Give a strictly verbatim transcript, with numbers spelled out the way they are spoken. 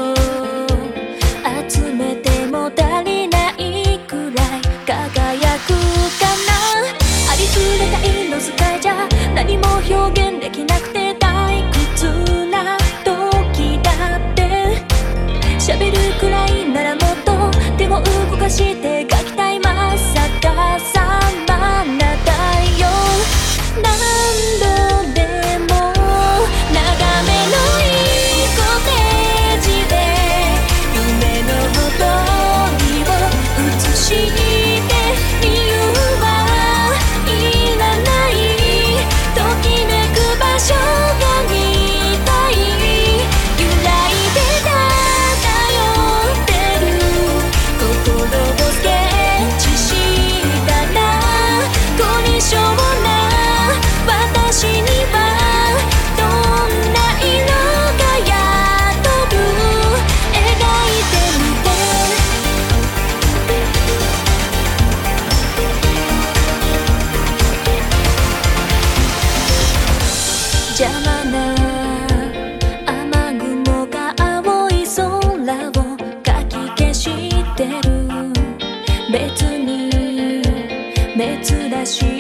集めても足りないくらい輝くかな。ありふれた色使いじゃ何も表現できなくて退屈な時だって、喋るくらいならもっと手を動かして書きたい。まさかさまなだよ。何度でも眺めのいいコテージで夢のほとりを映して理由はいらない。ときめく場所が見たい。揺らいで漂ってる心をスケッチしたら凝り性な私にはどんな色が宿る。描いてみて。邪魔な雨雲が青い空をかき消してる。別に珍しい